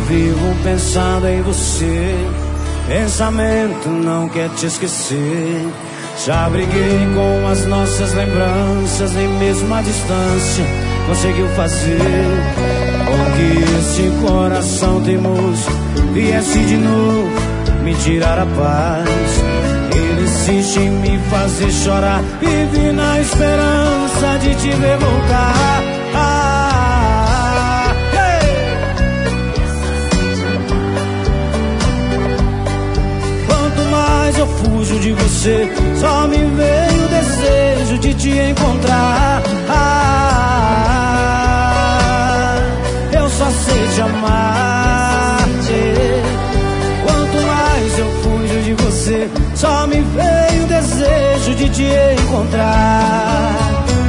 vivo pensando em você, pensamento não quer te esquecer. Já briguei com as nossas lembranças, nem mesmo a distância conseguiu fazer com que esse coração teimoso viesse de novo me tirar a paz. Ele insiste em me fazer chorar, vive na esperança de te ver voltar. Quanto mais eu fujo de você, só me veio o desejo de te encontrar. Eu só sei te amar. Quanto mais eu fujo de você, só me veio o desejo de te encontrar.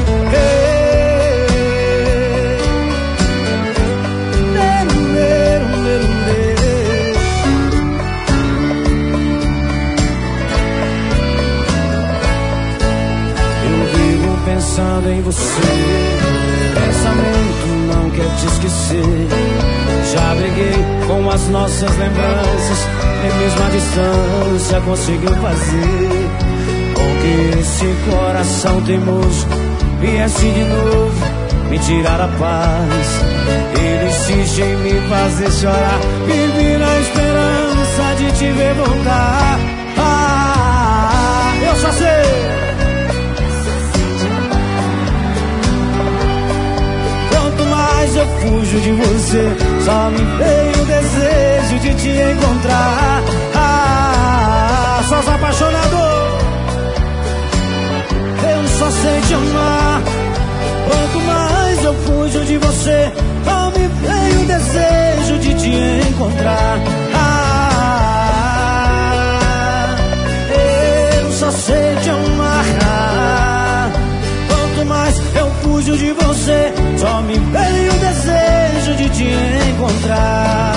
Pensando em você, pensamento não quer te esquecer. Já briguei com as nossas lembranças, nem mesmo a distância conseguiu fazer com que esse coração teimoso viesse de novo me tirar a paz. Ele insiste em me fazer chorar, vive na esperança de te ver voltar. Eu só sei. Mas eu fujo de você, só me veio o desejo de te encontrar. Só sou apaixonado, eu só sei te amar. Quanto mais eu fujo de você, só me veio o desejo de te encontrar. Eu só sei te amar. Quanto mais eu fujo de você, só me veio o desejo de te encontrar.